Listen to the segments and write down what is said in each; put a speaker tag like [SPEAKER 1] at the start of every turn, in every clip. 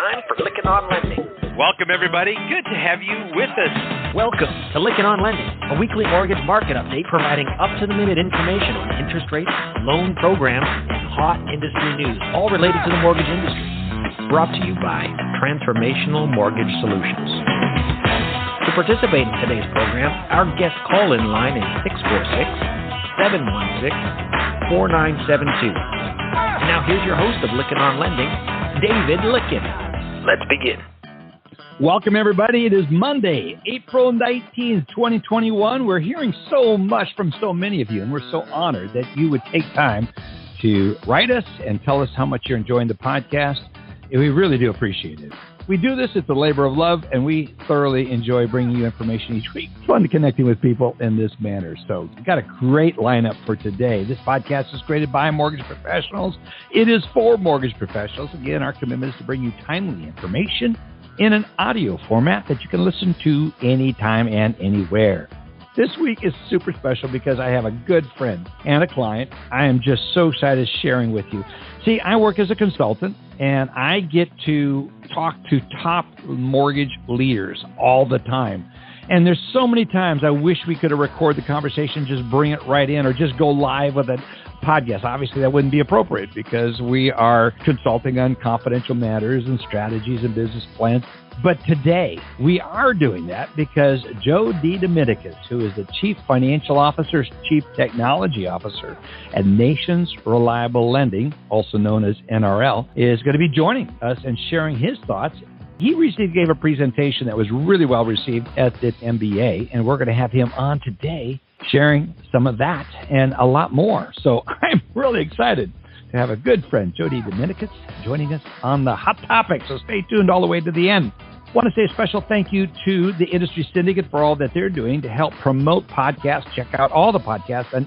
[SPEAKER 1] time for Lykken On Lending.
[SPEAKER 2] Welcome, everybody. Good to have you with us.
[SPEAKER 3] Welcome to Lykken On Lending, a weekly mortgage market update providing up-to-the-minute information on interest rates, loan programs, and hot industry news, all related to the mortgage industry. Brought to you by Transformational Mortgage Solutions. To participate in today's program, our guest call-in line is 646-716-4972. And now here's your host of Lykken On Lending, David Lykken.
[SPEAKER 1] Let's begin.
[SPEAKER 4] Welcome, everybody. It is Monday, April 19th, 2021. We're hearing so much from so many of you, and we're so honored that you would take time to write us and tell us how much you're enjoying the podcast. And we really do appreciate it. We do this, it's a labor of love, and we thoroughly enjoy bringing you information each week. It's fun connecting with people in this manner. So we've got a great lineup for today. This podcast is created by mortgage professionals. It is for mortgage professionals. Again, our commitment is to bring you timely information in an audio format that you can listen to anytime and anywhere. This week is super special because I have a good friend and a client I am just so excited sharing with you. See, I work as a consultant, and I get to talk to top mortgage leaders all the time. And there's so many times I wish we could have recorded the conversation, just bring it right in, or just go live with a podcast. Obviously, that wouldn't be appropriate because we are consulting on confidential matters and strategies and business plans. But today, we are doing that because Joe DeDominicus, who is the Chief Financial Officer, Chief Technology Officer at Nations Reliable Lending, also known as NRL, is going to be joining us and sharing his thoughts. He recently gave a presentation that was really well received at the MBA, and we're going to have him on today sharing some of that and a lot more. So I'm really excited to have a good friend, Joe DeDominicus, joining us on the Hot Topic. So stay tuned all the way to the end. I want to say a special thank you to the Industry Syndicate for all that they're doing to help promote podcasts. Check out all the podcasts on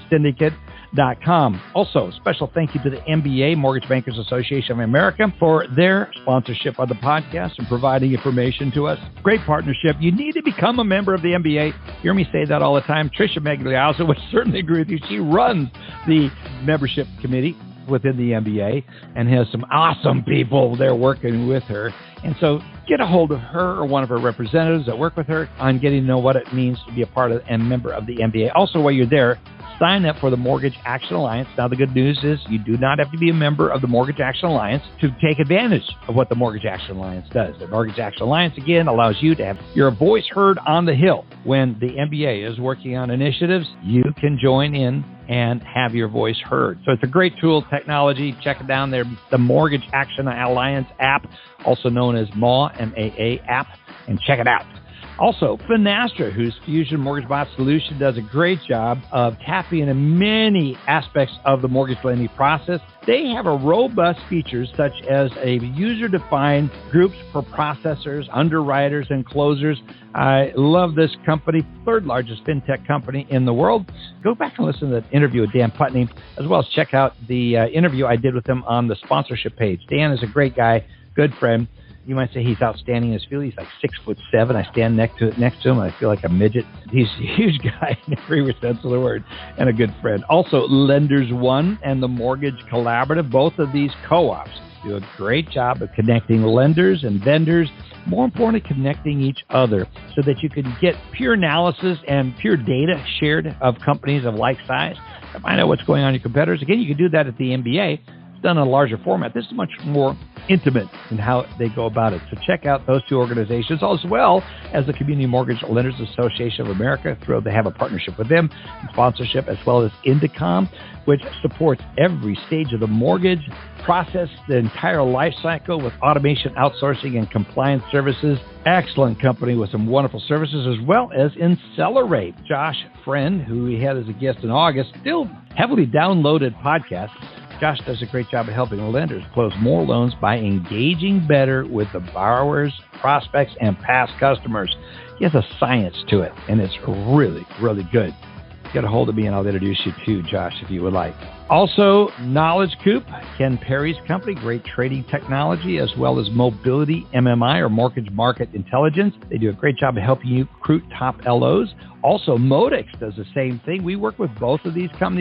[SPEAKER 4] industrysyndicate.com. Also, special thank you to the MBA, Mortgage Bankers Association of America, for their sponsorship of the podcast and providing information to us. Great partnership. You need to become a member of the MBA. You hear me say that all the time. Tricia Magliazzo would certainly agree with you. She runs the membership committee within the MBA and has some awesome people there working with her. And so get a hold of her or one of her representatives that work with her on getting to know what it means to be a part of and member of the MBA. Also, while you're there, sign up for the Mortgage Action Alliance. Now, the good news is you do not have to be a member of the Mortgage Action Alliance to take advantage of what the Mortgage Action Alliance does. The Mortgage Action Alliance, again, allows you to have your voice heard on the Hill. When the MBA is working on initiatives, you can join in and have your voice heard. So it's a great tool, technology. Check it down there, the Mortgage Action Alliance app, also known as MAA, M-A-A app, and check it out. Also, Finastra, whose Fusion Mortgage Bot solution does a great job of tapping into many aspects of the mortgage lending process. They have a robust features such as a user-defined groups for processors, underwriters, and closers. I love this company, third largest fintech company in the world. Go back and listen to that interview with Dan Putney, as well as check out the interview I did with him on the sponsorship page. Dan is a great guy, good friend. You might say he's outstanding in his field. He's like 6'7". I stand next to him, and I feel like a midget. He's a huge guy in every sense of the word, and a good friend. Also, Lenders One and the Mortgage Collaborative, both of these co-ops do a great job of connecting lenders and vendors, more importantly, connecting each other so that you can get pure analysis and pure data shared of companies of like size to find out what's going on in your competitors. Again, you can do that at the MBA. It's done in a larger format. This is much more intimate in how they go about it. So check out those two organizations, as well as the Community Mortgage Lenders Association of America. Thrilled to have a partnership with them, and sponsorship, as well as Indicom, which supports every stage of the mortgage process, the entire life cycle with automation, outsourcing, and compliance services. Excellent company with some wonderful services, as well as Incelerate. Josh Friend, who we had as a guest in August, still heavily downloaded podcast. Josh does a great job of helping lenders close more loans by engaging better with the borrowers, prospects, and past customers. He has a science to it, and it's really, really good. Get a hold of me, and I'll introduce you to Josh if you would like. Also, Knowledge Coop, Ken Perry's company, great trading technology, as well as Mobility MMI, or Mortgage Market Intelligence. They do a great job of helping you recruit top LOs. Also, Modex does the same thing. We work with both of these companies.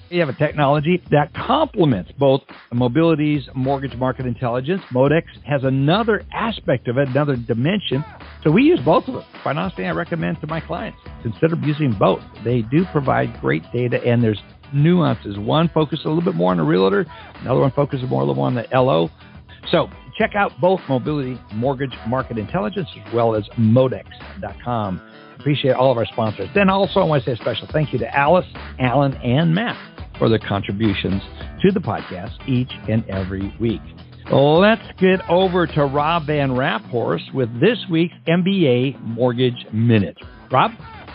[SPEAKER 4] You have a technology that complements both Mobility's mortgage market intelligence. Modex has another aspect of it, another dimension. So we use both of them. Quite honestly, I recommend to my clients, consider using both. They do provide great data, and there's nuances. One focuses a little bit more on the realtor, another one focuses more a little more on the LO. So check out both Mobility Mortgage Market Intelligence as well as Modex.com. Appreciate all of our sponsors. Then also I want to say a special thank you to Alice, Alan, and Matt for their contributions to the podcast each and every week. Let's get over to Rob Van Raphorst with this week's MBA Mortgage Minute. Rob?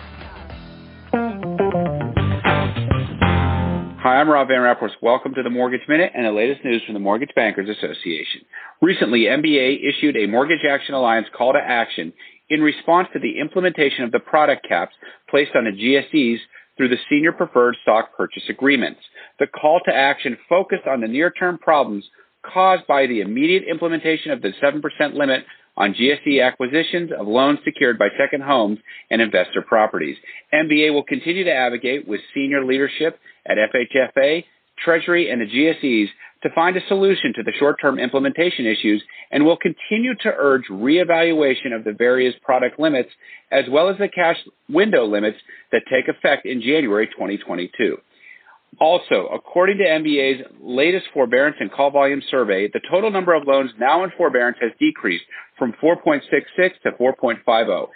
[SPEAKER 5] Hi, I'm Rob Van Raphorst. Welcome to the Mortgage Minute and the latest news from the Mortgage Bankers Association. Recently, MBA issued a Mortgage Action Alliance call to action in response to the implementation of the product caps placed on the GSEs through the Senior Preferred Stock Purchase Agreements. The call to action focused on the near-term problems caused by the immediate implementation of the 7% limit on GSE acquisitions of loans secured by second homes and investor properties. MBA will continue to advocate with senior leadership at FHFA, Treasury, and the GSEs to find a solution to the short-term implementation issues, and will continue to urge reevaluation of the various product limits as well as the cash window limits that take effect in January 2022. Also, according to MBA's latest forbearance and call volume survey, the total number of loans now in forbearance has decreased from 4.66 to 4.50.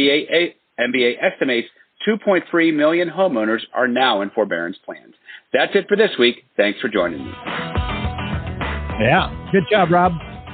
[SPEAKER 5] MBA estimates 2.3 million homeowners are now in forbearance plans. That's it for this week. Thanks for joining me.
[SPEAKER 4] Yeah, good job, Rob.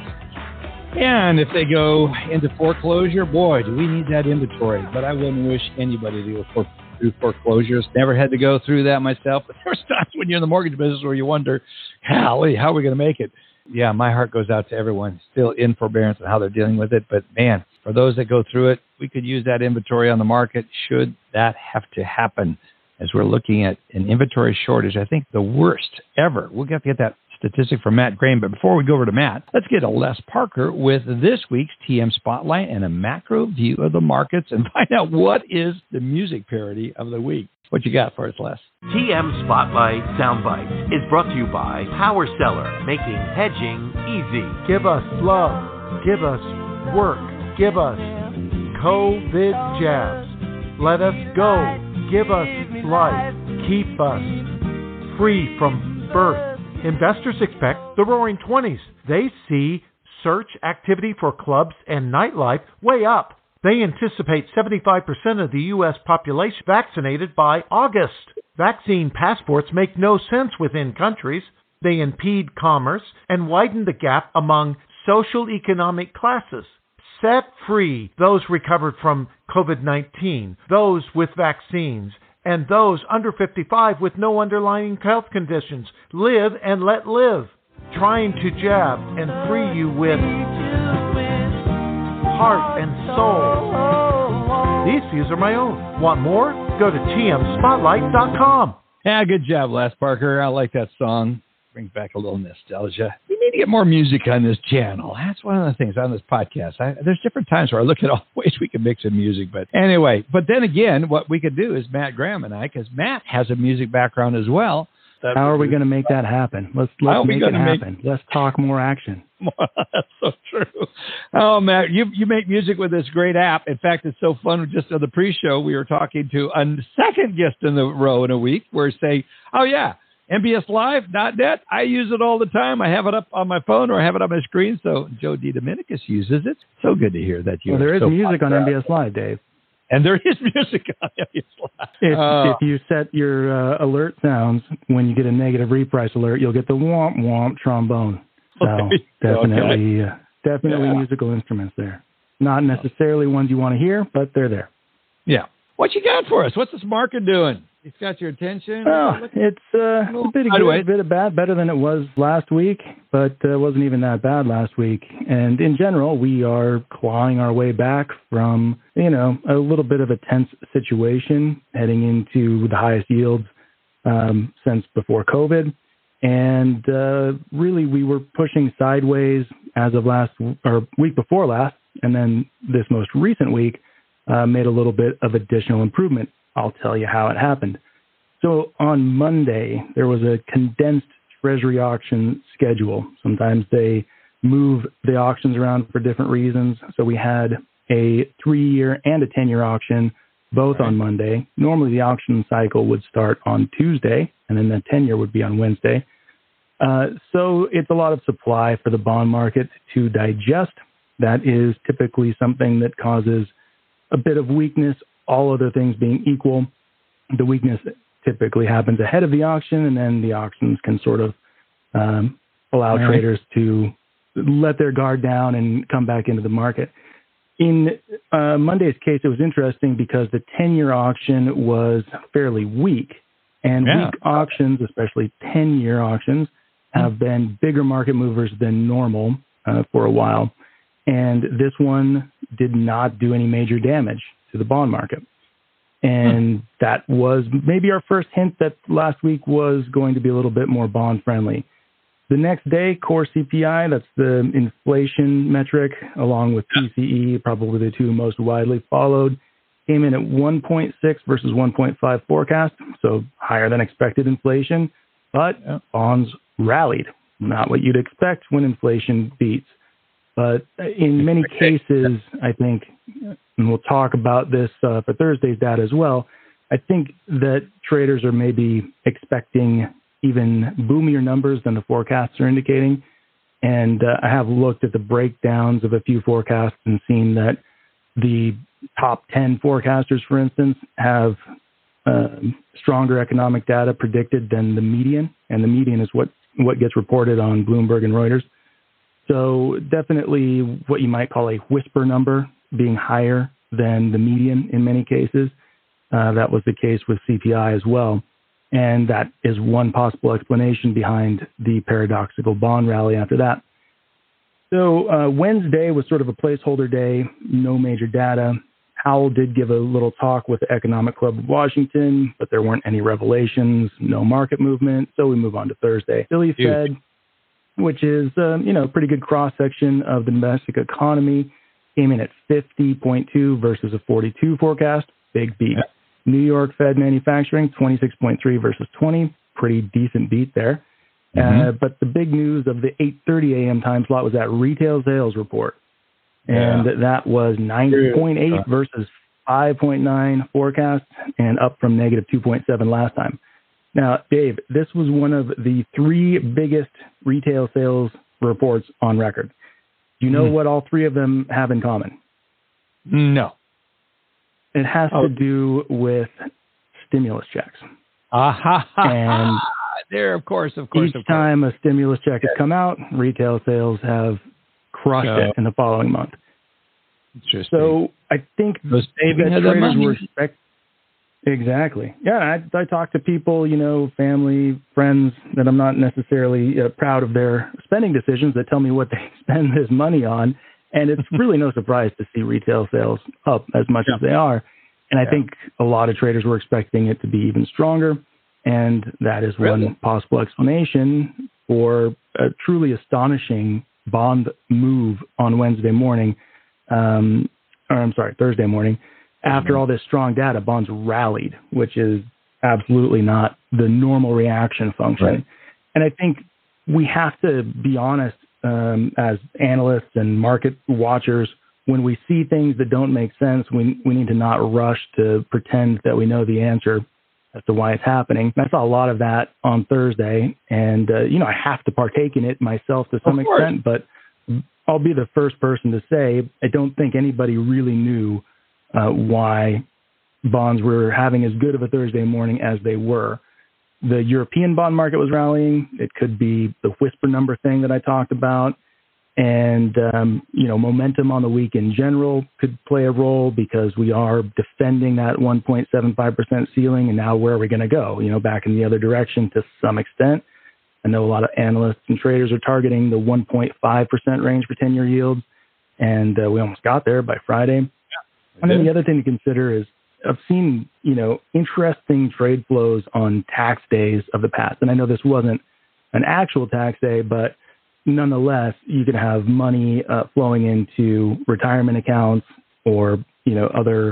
[SPEAKER 4] And if they go into foreclosure, boy, do we need that inventory. But I wouldn't wish anybody to go through foreclosures. Never had to go through that myself. But there's times when you're in the mortgage business where you wonder, golly, how are we going to make it? Yeah, my heart goes out to everyone still in forbearance and how they're dealing with it. But, man, for those that go through it, we could use that inventory on the market should that have to happen. As we're looking at an inventory shortage, I think the worst ever. We'll get that statistic from Matt Graham. But before we go over to Matt, let's get a Les Parker with this week's TM Spotlight and a macro view of the markets and find out what is the music parody of the week. What you got for us, Les?
[SPEAKER 6] TM Spotlight Soundbites is brought to you by Power Seller, making hedging easy.
[SPEAKER 7] Give us love. Give us work. Give us COVID jabs. Let us go. Give us life. Keep us free from birth. Investors expect the roaring 20s. They see search activity for clubs and nightlife way up. They anticipate 75% of the U.S. population vaccinated by August. Vaccine passports make no sense within countries. They impede commerce and widen the gap among social economic classes. Set free those recovered from COVID-19, those with vaccines, and those under 55 with no underlying health conditions. Live and let live. Trying to jab and free you with heart and soul. These views are my own. Want more? Go to tmspotlight.com.
[SPEAKER 4] Yeah, good job, Les Parker. I like that song. Brings back a little nostalgia. We need to get more music on this channel. That's one of the things on this podcast. There's different times where I look at all the ways we can mix in music. But anyway, but then again, what we could do is Matt Graham and I, because Matt has a music background as well.
[SPEAKER 8] How are we going to make that happen? Let's make it happen. Let's talk more action.
[SPEAKER 4] That's so true. Oh, Matt, you make music with this great app. In fact, it's so fun. Just on the pre-show, we were talking to a second guest in the row in a week. We're saying, oh, yeah, MBSLive.net. I use it all the time. I have it up on my phone or I have it on my screen. So Joe DiDominicus uses it. So good to hear that you.
[SPEAKER 8] Well, there is music on MBS Live, Dave.
[SPEAKER 4] And there is music on MBS Live.
[SPEAKER 8] If you set your alert sounds, when you get a negative reprice alert, you'll get the womp womp trombone. So definitely musical instruments there. Not necessarily ones you want to hear, but they're there.
[SPEAKER 4] Yeah. What you got for us? What's this market doing? It's got your attention?
[SPEAKER 8] Oh, it's a bit of good, a bit of bad, better than it was last week, but it wasn't even that bad last week. And in general, we are clawing our way back from, a little bit of a tense situation heading into the highest yields since before COVID. And really, we were pushing sideways as of week before last, and then this most recent week made a little bit of additional improvement. I'll tell you how it happened. So on Monday, there was a condensed Treasury auction schedule. Sometimes they move the auctions around for different reasons. So we had a 3-year and a 10-year auction, both on Monday. Normally the auction cycle would start on Tuesday, and then the 10-year would be on Wednesday. So it's a lot of supply for the bond market to digest. That is typically something that causes a bit of weakness, all other things being equal. The weakness typically happens ahead of the auction, and then the auctions can sort of allow traders to let their guard down and come back into the market. In Monday's case, it was interesting because the 10-year auction was fairly weak, and weak auctions, especially 10-year auctions, have been bigger market movers than normal for a while. And this one did not do any major damage to the bond market. And that was maybe our first hint that last week was going to be a little bit more bond friendly. The next day, core CPI, that's the inflation metric, along with PCE, probably the two most widely followed, came in at 1.6 versus 1.5 forecast, so higher than expected inflation, but bonds rallied. Not what you'd expect when inflation beats. But in many cases, I think, and we'll talk about this for Thursday's data as well, I think that traders are maybe expecting even boomier numbers than the forecasts are indicating. And I have looked at the breakdowns of a few forecasts and seen that the top 10 forecasters, for instance, have stronger economic data predicted than the median. And the median is what gets reported on Bloomberg and Reuters. So definitely what you might call a whisper number being higher than the median in many cases. That was the case with CPI as well. And that is one possible explanation behind the paradoxical bond rally after that. So Wednesday was sort of a placeholder day, no major data. Powell did give a little talk with the Economic Club of Washington, but there weren't any revelations, no market movement. So we move on to Thursday. Philly Fed, which is, pretty good cross-section of the domestic economy, came in at 50.2 versus a 42 forecast. Big beat. Yeah. New York Fed manufacturing, 26.3 versus 20. Pretty decent beat there. But the big news of the 8:30 a.m. time slot was that retail sales report. And that was 9.8 versus 5.9 forecast and up from negative 2.7 last time. Now, Dave, this was one of the 3 biggest retail sales reports on record. Do you know what all 3 of them have in common?
[SPEAKER 4] No.
[SPEAKER 8] It has to do with stimulus checks. And
[SPEAKER 4] there, of course.
[SPEAKER 8] Each time a stimulus check has come out, retail sales have crushed it in the following month.
[SPEAKER 4] Interesting.
[SPEAKER 8] So I think
[SPEAKER 4] the saving of the money.
[SPEAKER 8] Were exactly. Yeah, I talk to people, family, friends that I'm not necessarily proud of their spending decisions that tell me what they spend this money on. And it's really no surprise to see retail sales up as much as they are. And I think a lot of traders were expecting it to be even stronger. And that is one possible explanation for a truly astonishing bond move on Thursday morning. After all this strong data, bonds rallied, which is absolutely not the normal reaction function. Right. And I think we have to be honest as analysts and market watchers. When we see things that don't make sense, we need to not rush to pretend that we know the answer as to why it's happening. And I saw a lot of that on Thursday, and I have to partake in it myself to some extent, but I'll be the first person to say I don't think anybody really knew why bonds were having as good of a Thursday morning as they were. The European bond market was rallying. It could be the whisper number thing that I talked about. And, momentum on the week in general could play a role because we are defending that 1.75% ceiling. And now where are we going to go? Back in the other direction to some extent. I know a lot of analysts and traders are targeting the 1.5% range for 10-year yields. And we almost got there by Friday. Yeah, and then the other thing to consider is I've seen, interesting trade flows on tax days of the past. And I know this wasn't an actual tax day, but nonetheless, you can have money flowing into retirement accounts or, other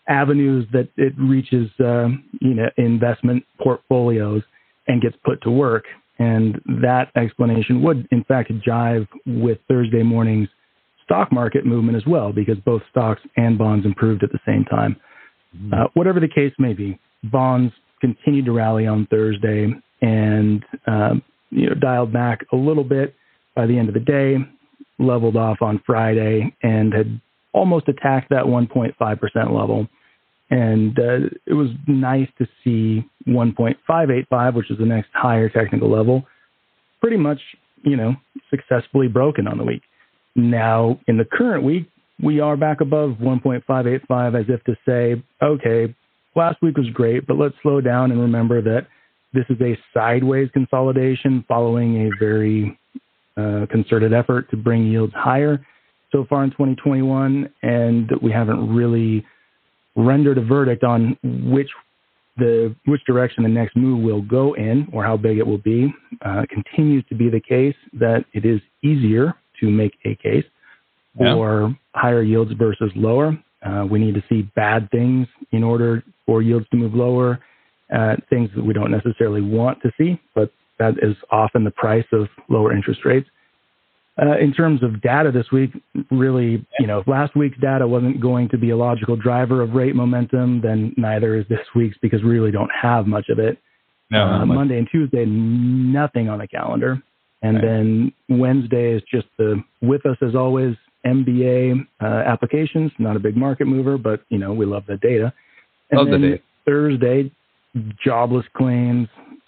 [SPEAKER 8] avenues that it reaches, investment portfolios and gets put to work. And that explanation would, in fact, jive with Thursday morning's stock market movement as well, because both stocks and bonds improved at the same time. Whatever the case may be, bonds continued to rally on Thursday and dialed back a little bit by the end of the day, leveled off on Friday, and had almost attacked that 1.5% level. And it was nice to see 1.585, which is the next higher technical level, pretty much, successfully broken on the week. Now, in the current week, we are back above 1.585, as if to say, okay, last week was great, but let's slow down and remember that this is a sideways consolidation following a very concerted effort to bring yields higher so far in 2021, and we haven't really rendered a verdict on which direction the next move will go in or how big it will be. Continues to be the case that it is easier to make a case for higher yields versus lower. We need to see bad things in order for yields to move lower, things that we don't necessarily want to see, but that is often the price of lower interest rates. In terms of data this week, really, if last week's data wasn't going to be a logical driver of rate momentum, then neither is this week's, because we really don't have much of it. Monday and Tuesday, nothing on the calendar. And then Wednesday is just the, with us as always, MBA applications, not a big market mover, but, we love the data. And then Thursday, jobless claims,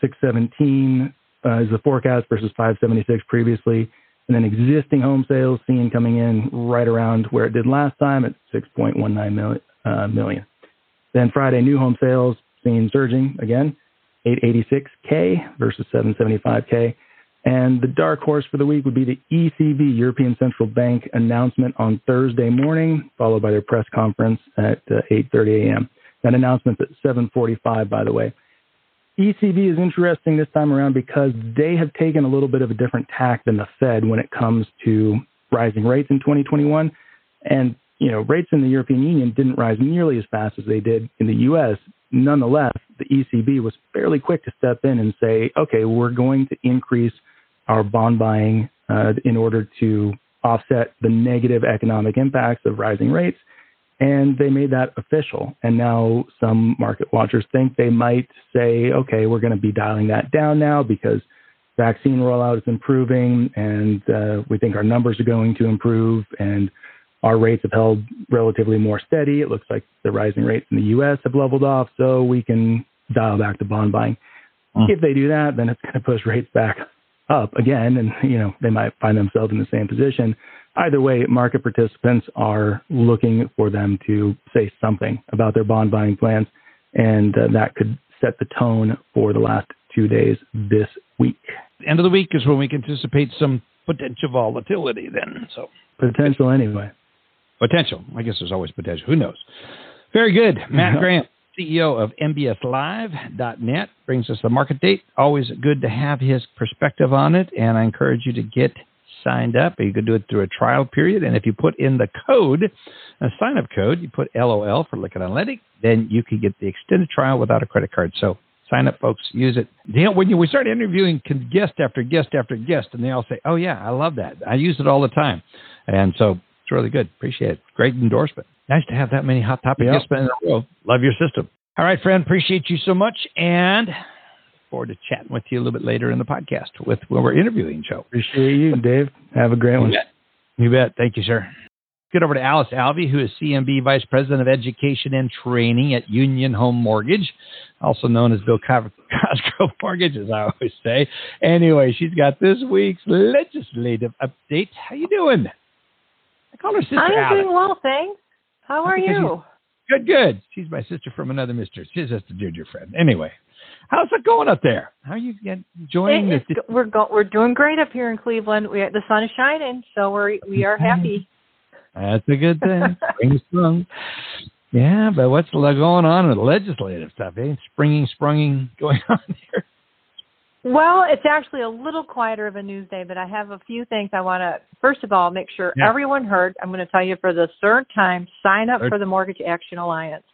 [SPEAKER 8] 617 is the forecast versus 576 previously. And then existing home sales seen coming in right around where it did last time at 6.19 million. Then Friday, new home sales seen surging again, 886K versus 775K. And the dark horse for the week would be the ECB, European Central Bank, announcement on Thursday morning, followed by their press conference at 8:30 a.m. That announcement's at 7:45, by the way. ECB is interesting this time around because they have taken a little bit of a different tack than the Fed when it comes to rising rates in 2021. And, rates in the European Union didn't rise nearly as fast as they did in the U.S. Nonetheless, the ECB was fairly quick to step in and say, okay, we're going to increase our bond buying in order to offset the negative economic impacts of rising rates. And they made that official. And now some market watchers think they might say, okay, we're going to be dialing that down now because vaccine rollout is improving and we think our numbers are going to improve and our rates have held relatively more steady. It looks like the rising rates in the U.S. have leveled off, so we can dial back to bond buying. If they do that, then it's going to push rates back up again, and they might find themselves in the same position. Either way, market participants are looking for them to say something about their bond buying plans, and that could set the tone for the last 2 days this week.
[SPEAKER 4] End of the week is when we can anticipate some potential volatility then. So
[SPEAKER 8] potential anyway.
[SPEAKER 4] Potential. I guess there's always potential. Who knows? Very good. Matt Grant, CEO of MBSLive.net, brings us the market date. Always good to have his perspective on it, and I encourage you to get signed up. You can do it through a trial period, and if you put in the code, a sign-up code, you put LOL for Lykken on Lending, then you can get the extended trial without a credit card. So sign up, folks. Use it. When we start interviewing guest after guest after guest, and they all say, oh, yeah, I love that. I use it all the time. And so it's really good. Appreciate it. Great endorsement. Nice to have that many hot topic guests in a row. Love your system. All right, friend. Appreciate you so much, and look forward to chatting with you a little bit later in the podcast when we're interviewing Joe.
[SPEAKER 8] Appreciate you, Dave. Have a great one.
[SPEAKER 4] You bet. Thank you, sir. Get over to Alice Alvey, who is CMB Vice President of Education and Training at Union Home Mortgage, also known as Bill Cosgrove Mortgage, as I always say. Anyway, she's got this week's legislative update. How you doing? I call her Sister Alice.
[SPEAKER 9] I'm doing well, thanks. How are you?
[SPEAKER 4] Good. She's my sister from another mister. She's just a junior friend. Anyway, how's it going up there? How are you enjoying this?
[SPEAKER 9] We're doing great up here in Cleveland. The sun is shining, so we are happy.
[SPEAKER 4] That's a good thing. Spring sprung. Yeah, but what's going on with the legislative stuff? Ain't sprunging going on here?
[SPEAKER 9] Well, it's actually a little quieter of a news day, but I have a few things I want to, first of all, make sure everyone heard. I'm going to tell you for the third time, sign up for the Mortgage Action Alliance.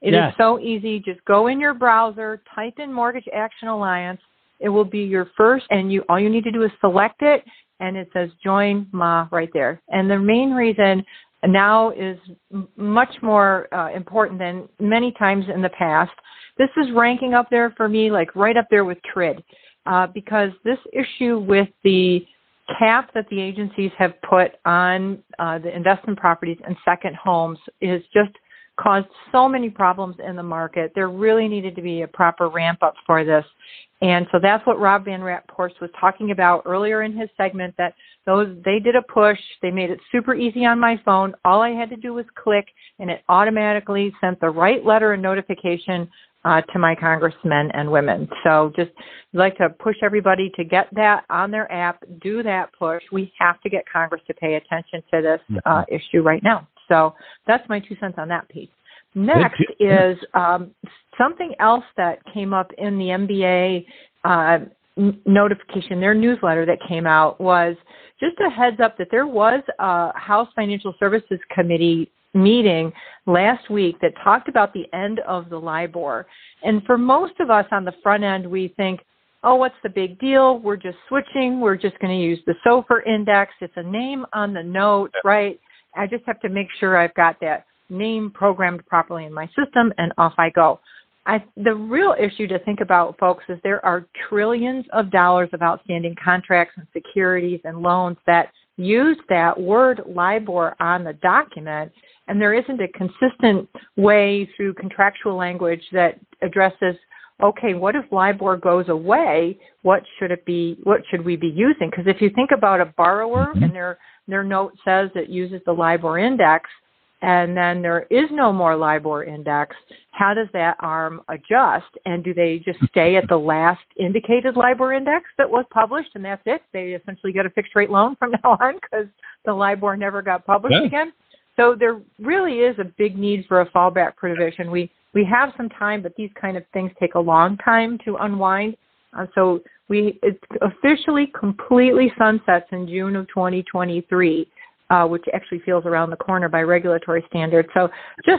[SPEAKER 9] It is so easy. Just go in your browser, type in Mortgage Action Alliance. It will be your first, and all you need to do is select it, and it says Join MA right there. And the main reason now is much more important than many times in the past. This is ranking up there for me, like right up there with TRID, because this issue with the cap that the agencies have put on the investment properties and second homes is just caused so many problems in the market. There really needed to be a proper ramp up for this. And so that's what Rob Van Raphorst was talking about earlier in his segment, that they did a push. They made it super easy on my phone. All I had to do was click, and it automatically sent the right letter and notification to my congressmen and women. So just like to push everybody to get that on their app, do that push. We have to get Congress to pay attention to this issue right now. So that's my 2 cents on that piece. Next is something else that came up in the MBA notification, their newsletter that came out, was just a heads up that there was a House Financial Services Committee meeting last week that talked about the end of the LIBOR. And for most of us on the front end, we think, oh, what's the big deal? We're just switching. We're just going to use the SOFR index. It's a name on the note, right? I just have to make sure I've got that name programmed properly in my system, and off I go. The real issue to think about, folks, is there are trillions of dollars of outstanding contracts and securities and loans that use that word LIBOR on the document, and there isn't a consistent way through contractual language that addresses, okay, what if LIBOR goes away? What should it be? What should we be using? Because if you think about a borrower and their note says it uses the LIBOR index, and then there is no more LIBOR index, how does that arm adjust? And do they just stay at the last indicated LIBOR index that was published, and that's it? They essentially get a fixed rate loan from now on because the LIBOR never got published again? So there really is a big need for a fallback provision. We have some time, but these kind of things take a long time to unwind. So it officially completely sunsets in June of 2023, which actually feels around the corner by regulatory standards. So just,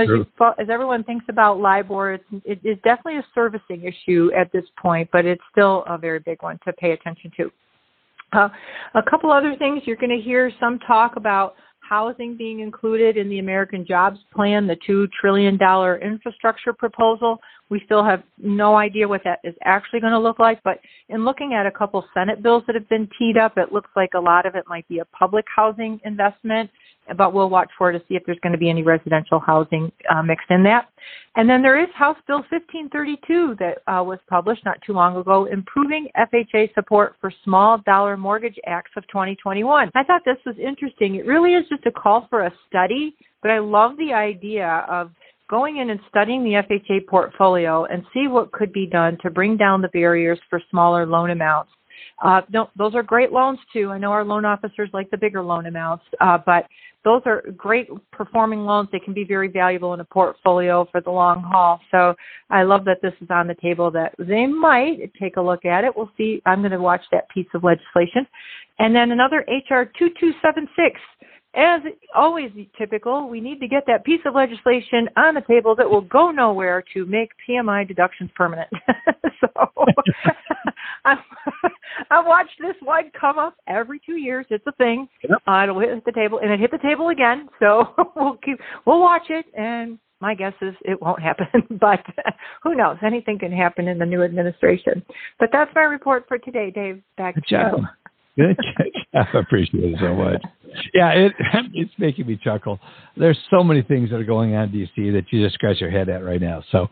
[SPEAKER 9] as everyone thinks about LIBOR, it is definitely a servicing issue at this point, but it's still a very big one to pay attention to. A couple other things, you're going to hear some talk about housing being included in the American Jobs Plan, the $2 trillion infrastructure proposal. We still have no idea what that is actually going to look like, but in looking at a couple Senate bills that have been teed up, it looks like a lot of it might be a public housing investment, but we'll watch for it to see if there's going to be any residential housing mixed in that. And then there is House Bill 1532 that was published not too long ago, Improving FHA Support for Small Dollar Mortgage Acts of 2021. I thought this was interesting. It really is just a call for a study, but I love the idea of going in and studying the FHA portfolio and see what could be done to bring down the barriers for smaller loan amounts. Those are great loans, too. I know our loan officers like the bigger loan amounts, but those are great performing loans. They can be very valuable in a portfolio for the long haul. So I love that this is on the table, that they might take a look at it. We'll see. I'm going to watch that piece of legislation. And then another HR 2276. As always typical, we need to get that piece of legislation on the table that will go nowhere to make PMI deductions permanent. So I've watched this one come up every 2 years. It's a thing. It'll hit the table, and it hit the table again. So we'll watch it, and my guess is it won't happen. But who knows? Anything can happen in the new administration. But that's my report for today, Dave. Back to you.
[SPEAKER 4] Good. I appreciate it so much. Yeah, it's making me chuckle. There's so many things that are going on in D.C. that you just scratch your head at right now. So,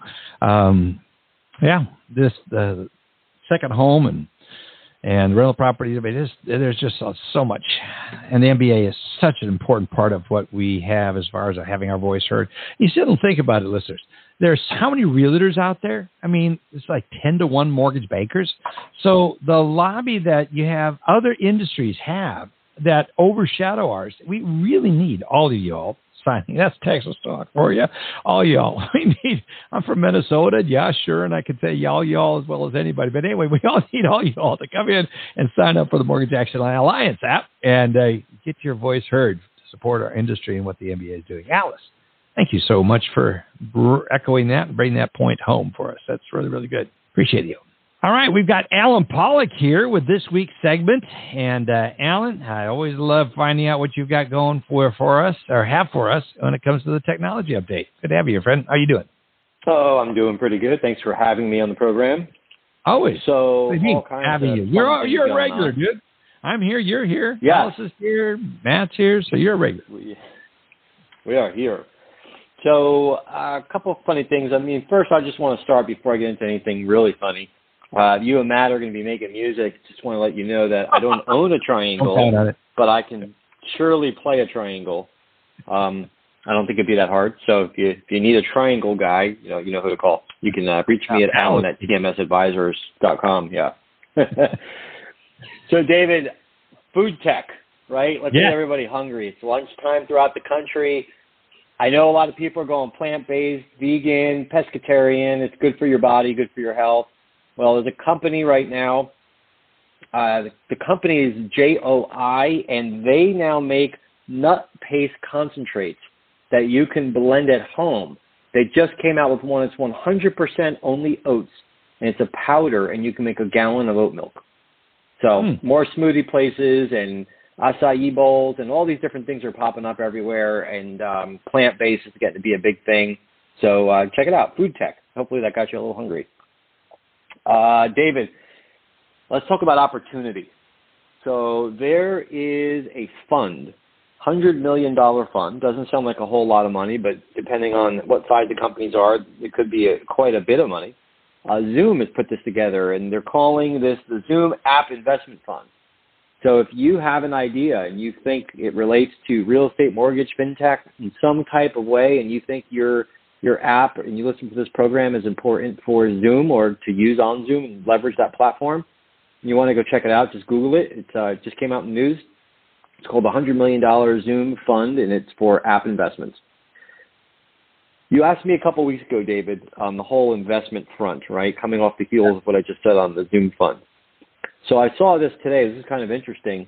[SPEAKER 4] this second home and rental property. I mean, there's just so much, and the MBA is such an important part of what we have as far as having our voice heard. You still don't think about it, listeners. There's how many realtors out there? I mean, it's like 10-to-1 mortgage bankers. So the lobby that you have, other industries have that overshadow ours. We really need all of y'all signing. That's Texas talk for you. All y'all. I'm from Minnesota. Yeah, sure. And I could say y'all as well as anybody. But anyway, we all need all y'all to come in and sign up for the Mortgage Action Alliance app and get your voice heard to support our industry and what the MBA is doing. Alice, Thank you so much for echoing that and bringing that point home for us. That's really, really good. Appreciate you. All right, we've got Alan Pollock here with this week's segment. And Alan, I always love finding out what you've got going for us, or have for us, when it comes to the technology update. Good to have you, friend. How are you doing?
[SPEAKER 10] Oh, I'm doing pretty good. Thanks for having me on the program.
[SPEAKER 4] Always.
[SPEAKER 10] So,
[SPEAKER 4] all kinds having you. You're a regular, dude. I'm here. You're here.
[SPEAKER 10] Yeah.
[SPEAKER 4] Alice is here. Matt's here. So you're a regular.
[SPEAKER 10] We are here. So a couple of funny things. I mean, first, I just want to start before I get into anything really funny. You and Matt are going to be making music. Just want to let you know that I don't own a triangle, but I can surely play a triangle. I don't think it'd be that hard. So if you need a triangle guy, you know who to call. You can reach me at alan@tmsadvisors.com. Yeah. So David, food tech, right? Let's get everybody hungry. It's lunchtime throughout the country. I know a lot of people are going plant-based, vegan, pescatarian. It's good for your body, good for your health. Well, there's a company right now. The company is JOI, and they now make nut paste concentrates that you can blend at home. They just came out with one. It's 100% only oats, and it's a powder, and you can make a gallon of oat milk. So more smoothie places and acai bowls and all these different things are popping up everywhere, and plant-based is getting to be a big thing. So check it out, food tech. Hopefully that got you a little hungry. David, let's talk about opportunity. So there is a fund, $100 million fund. Doesn't sound like a whole lot of money, but depending on what size the companies are, it could be quite a bit of money. Zoom has put this together, and they're calling this the Zoom App Investment Fund. So if you have an idea and you think it relates to real estate, mortgage, fintech in some type of way, and you think your app and you listen to this program is important for Zoom or to use on Zoom and leverage that platform, you want to go check it out, just Google it. It just came out in the news. It's called the $100 million Zoom Fund, and it's for app investments. You asked me a couple weeks ago, David, on the whole investment front, right, coming off the heels of what I just said on the Zoom Fund. So I saw this today. This is kind of interesting.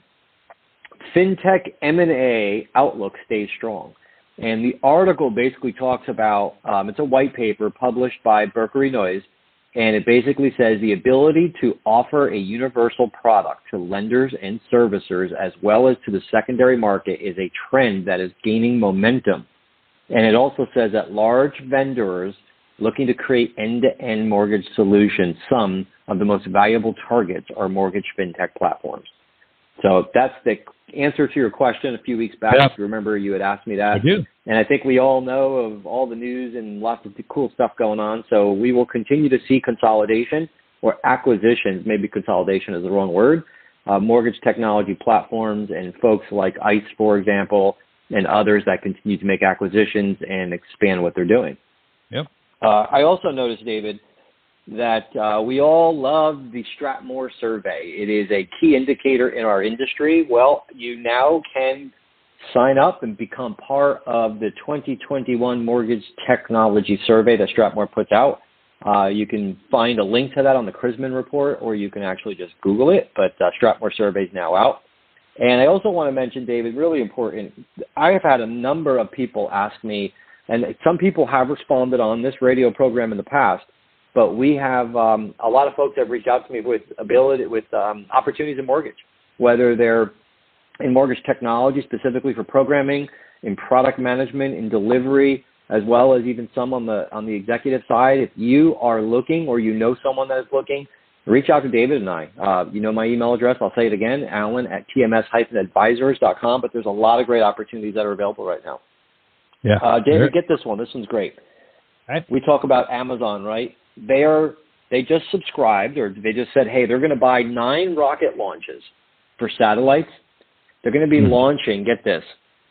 [SPEAKER 10] FinTech M&A outlook stays strong. And the article basically talks about, it's a white paper published by Berkshire Noyes, and it basically says the ability to offer a universal product to lenders and servicers as well as to the secondary market is a trend that is gaining momentum. And it also says that large vendors looking to create end-to-end mortgage solutions, some of the most valuable targets are mortgage fintech platforms. So that's the answer to your question a few weeks back. If you remember, you had asked me that.
[SPEAKER 4] I do.
[SPEAKER 10] And I think we all know of all the news and lots of cool stuff going on. So we will continue to see consolidation or acquisitions. Maybe consolidation is the wrong word. Mortgage technology platforms and folks like ICE, for example, and others that continue to make acquisitions and expand what they're doing.
[SPEAKER 4] Yep.
[SPEAKER 10] I also noticed, David, that we all love the Stratmore survey. It is a key indicator in our industry. Well, you now can sign up and become part of the 2021 Mortgage Technology Survey that Stratmore puts out. You can find a link to that on the Chrisman report, or you can actually just Google it, but Stratmore survey is now out. And I also want to mention, David, really important, I have had a number of people ask me, and some people have responded on this radio program in the past, but we have a lot of folks that have reached out to me with opportunities in mortgage, whether they're in mortgage technology, specifically for programming, in product management, in delivery, as well as even some on the executive side. If you are looking or you know someone that is looking, reach out to David and I. You know my email address. I'll say it again, alan@tms-advisors.com, but there's a lot of great opportunities that are available right now.
[SPEAKER 4] Yeah.
[SPEAKER 10] David, get this one. This one's great.
[SPEAKER 4] Right.
[SPEAKER 10] We talk about Amazon, right? They just subscribed, or they just said, hey, they're going to buy 9 rocket launches for satellites. They're going to be launching, get this,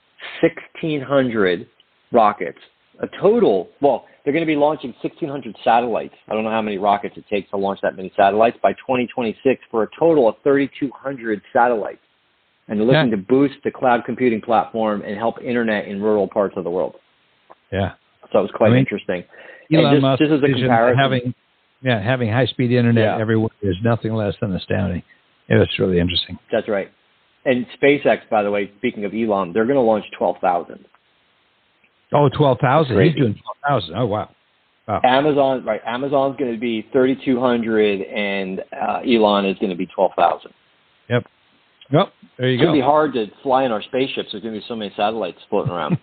[SPEAKER 10] 1,600 rockets. They're going to be launching 1,600 satellites. I don't know how many rockets it takes to launch that many satellites by 2026 for a total of 3,200 satellites. And they're looking to boost the cloud computing platform and help internet in rural parts of the world.
[SPEAKER 4] Yeah.
[SPEAKER 10] So it was quite interesting.
[SPEAKER 4] Elon Musk
[SPEAKER 10] just as a comparison,
[SPEAKER 4] having high-speed internet everywhere is nothing less than astounding. It was really interesting.
[SPEAKER 10] That's right. And SpaceX, by the way, speaking of Elon, they're going to launch 12,000.
[SPEAKER 4] Oh, 12,000. He's doing 12,000. Oh, wow.
[SPEAKER 10] Amazon, right? Amazon's going to be 3,200, and Elon is going to be 12,000.
[SPEAKER 4] Yep. Well, there you go.
[SPEAKER 10] It's going to be hard to fly in our spaceships. There's going to be so many satellites floating around.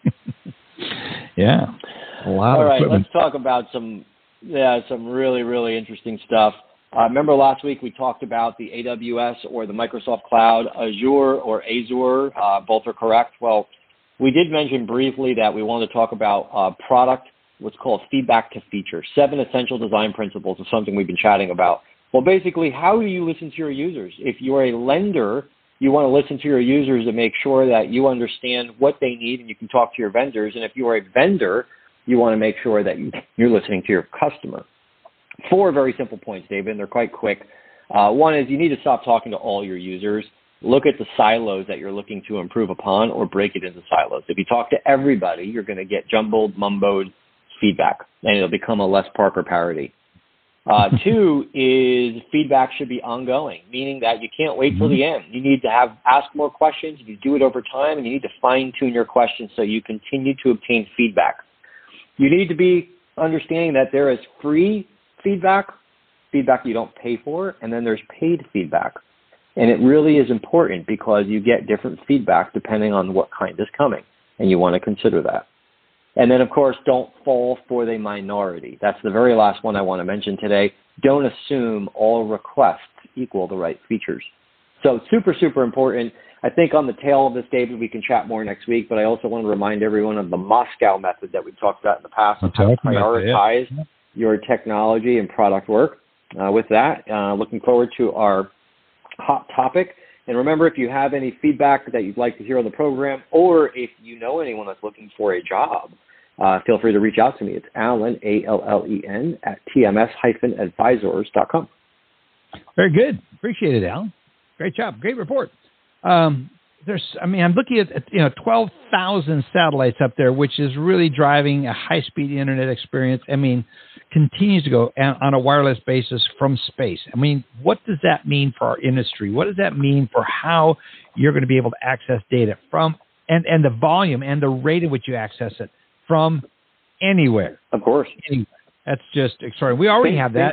[SPEAKER 4] Yeah. A lot
[SPEAKER 10] All
[SPEAKER 4] of
[SPEAKER 10] right,
[SPEAKER 4] equipment.
[SPEAKER 10] let's talk about some really, really interesting stuff. Remember last week we talked about the AWS or the Microsoft Cloud, Azure or Azure. Both are correct. Well, we did mention briefly that we wanted to talk about product, what's called feedback to feature. 7 essential design principles is something we've been chatting about. Well, basically, how do you listen to your users? If you're a lender, you want to listen to your users to make sure that you understand what they need and you can talk to your vendors. And if you are a vendor, you want to make sure that you're listening to your customer. 4 very simple points, David, and they're quite quick. One is you need to stop talking to all your users. Look at the silos that you're looking to improve upon or break it into silos. If you talk to everybody, you're going to get jumbled, mumboed feedback, and it'll become a Les Parker parody. 2 is feedback should be ongoing, meaning that you can't wait till the end. You need to ask more questions. You do it over time, and you need to fine-tune your questions so you continue to obtain feedback. You need to be understanding that there is free feedback you don't pay for, and then there's paid feedback. And it really is important because you get different feedback depending on what kind is coming, and you want to consider that. And then, of course, don't fall for the minority. That's the very last one I want to mention today. Don't assume all requests equal the right features. So super, super important. I think on the tail of this, David, we can chat more next week, but I also want to remind everyone of the Moscow method that we've talked about in the past. How to prioritize your technology and product work. With that, looking forward to our hot topic. And remember, if you have any feedback that you'd like to hear on the program, or if you know anyone that's looking for a job, feel free to reach out to me. It's Allen, ALLEN, at tms-advisors.com.
[SPEAKER 4] Very good. Appreciate it, Alan. Great job. Great report. I'm looking at 12,000 satellites up there, which is really driving a high-speed internet experience. Continues to go on a wireless basis from space. What does that mean for our industry? What does that mean for how you're going to be able to access data from and the volume and the rate at which you access it from anywhere?
[SPEAKER 10] Of course.
[SPEAKER 4] Anywhere. That's just extraordinary. We already have that.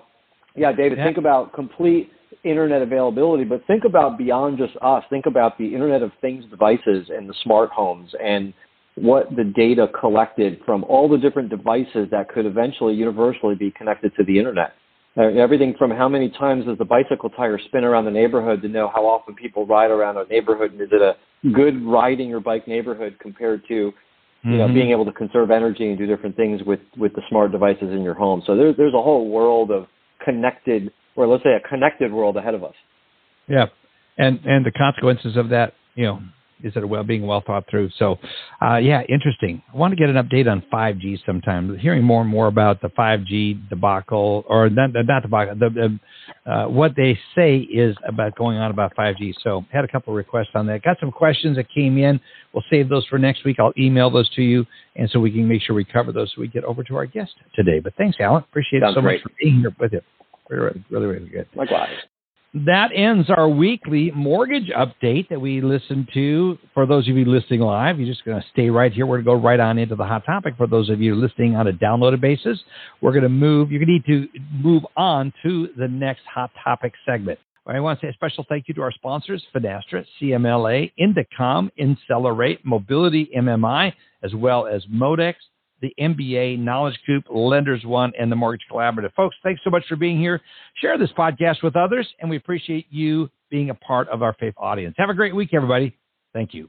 [SPEAKER 10] Think about complete internet availability, but think about beyond just us. Think about the Internet of Things devices and the smart homes and what the data collected from all the different devices that could eventually universally be connected to the internet. Everything from how many times does the bicycle tire spin around the neighborhood to know how often people ride around a neighborhood, and is it a good riding your bike neighborhood compared to being able to conserve energy and do different things with the smart devices in your home. So there's a whole world of connected, or let's say a connected world ahead of us. Yeah,
[SPEAKER 4] and the consequences of that, is it being well thought through? So, interesting. I want to get an update on 5G sometime. Hearing more and more about the 5G debacle, or not debacle, what they say is about going on about 5G. So, had a couple of requests on that. Got some questions that came in. We'll save those for next week. I'll email those to you, and so we can make sure we cover those so we get over to our guest today. But thanks, Alan. Appreciate it so much for being here with you. Really, really good.
[SPEAKER 10] Likewise.
[SPEAKER 4] That ends our weekly mortgage update that we listen to. For those of you listening live, you're just going to stay right here. We're going to go right on into the hot topic. For those of you listening on a downloaded basis, we're going to move. You're going to need to move on to the next hot topic segment. I want to say a special thank you to our sponsors, Finastra, CMLA, Indicom, Incelerate, Mobility MMI, as well as Modex, the MBA, Knowledge Coop, Lenders One, and the Mortgage Collaborative. Folks, thanks so much for being here. Share this podcast with others, and we appreciate you being a part of our faith audience. Have a great week, everybody. Thank you.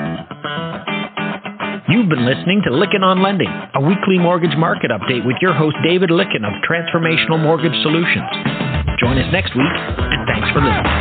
[SPEAKER 3] You've been listening to Lykken on Lending, a weekly mortgage market update with your host, David Lykken of Transformational Mortgage Solutions. Join us next week, and thanks for listening.